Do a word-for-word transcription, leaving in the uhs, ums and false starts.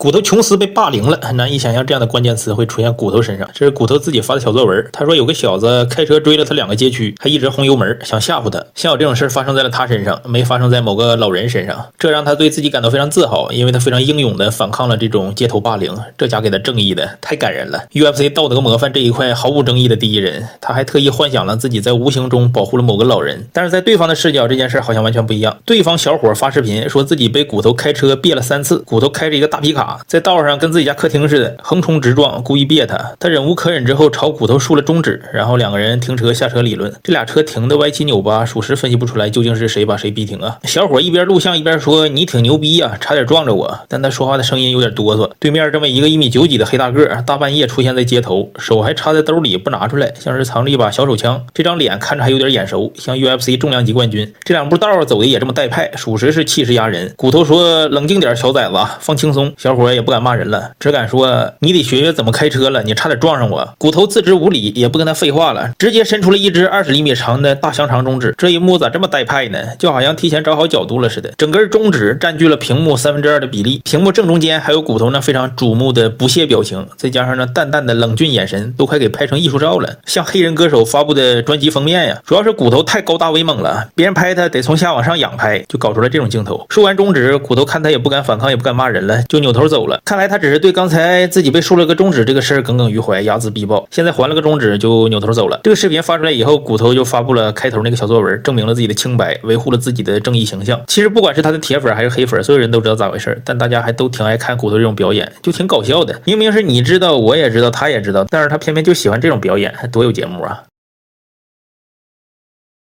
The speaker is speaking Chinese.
骨头琼斯被霸凌了，难以想象这样的关键词会出现骨头身上。这是骨头自己发的小作文，他说有个小子开车追了他两个街区，还一直轰油门，想吓唬他。幸好这种事发生在了他身上，没发生在某个老人身上，这让他对自己感到非常自豪，因为他非常英勇的反抗了这种街头霸凌，这家给他正义的太感人了。U F C 道德模范这一块毫无争议的第一人，他还特意幻想了自己在无形中保护了某个老人，但是在对方的视角，这件事好像完全不一样。对方小伙发视频说自己被骨头开车别了三次，骨头开着一个大皮卡，在道上跟自己家客厅似的横冲直撞，故意别他。他忍无可忍之后朝骨头竖了中指，然后两个人停车下车理论。这俩车停的歪七扭八，属实分析不出来究竟是谁把谁逼停啊。小伙一边录像一边说你挺牛逼啊，差点撞着我，但他说话的声音有点哆嗦。对面这么一个一米九几的黑大个，大半夜出现在街头，手还插在兜里不拿出来，像是藏着一把小手枪。这张脸看着还有点眼熟，像 U F C 重量级冠军。这两步道走的也这么带派，属实是气势压人。骨头说冷静点小崽子，放轻松。小伙也不敢骂人了，只敢说你得学学怎么开车了，你差点撞上我。骨头自知无礼，也不跟他废话了，直接伸出了一只二十厘米长的大香肠中指。这一幕咋这么带派呢？就好像提前找好角度了似的。整根中指占据了屏幕三分之二的比例，屏幕正中间还有骨头那非常瞩目的不屑表情，再加上那淡淡的冷峻眼神，都快给拍成艺术照了，像黑人歌手发布的专辑封面呀。主要是骨头太高大威猛了，别人拍他得从下往上仰拍，就搞出了这种镜头。竖完中指，骨头看他也不敢反抗，也不敢骂人了，就扭头走了。看来他只是对刚才自己被竖了个中指这个事儿耿耿于怀，睚眦必报，现在还了个中指就扭头走了。这个视频发出来以后，骨头就发布了开头那个小作文，证明了自己的清白，维护了自己的正义形象。其实不管是他的铁粉还是黑粉，所有人都知道咋回事，但大家还都挺爱看骨头这种表演，就挺搞笑的。明明是你知道我也知道他也知道，但是他偏偏就喜欢这种表演，多有节目啊。